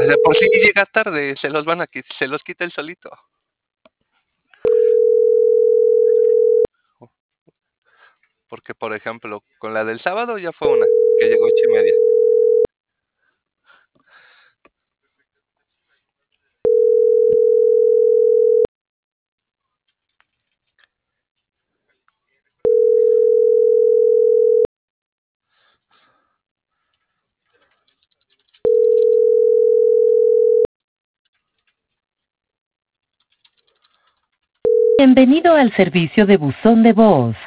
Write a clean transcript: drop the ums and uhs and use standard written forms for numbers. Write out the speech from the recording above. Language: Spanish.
de por sí llega tarde, se los van a se los quita él solito. Porque, por ejemplo, con la del sábado ya fue una, que llegó 8:30. Bienvenido al servicio de buzón de voz.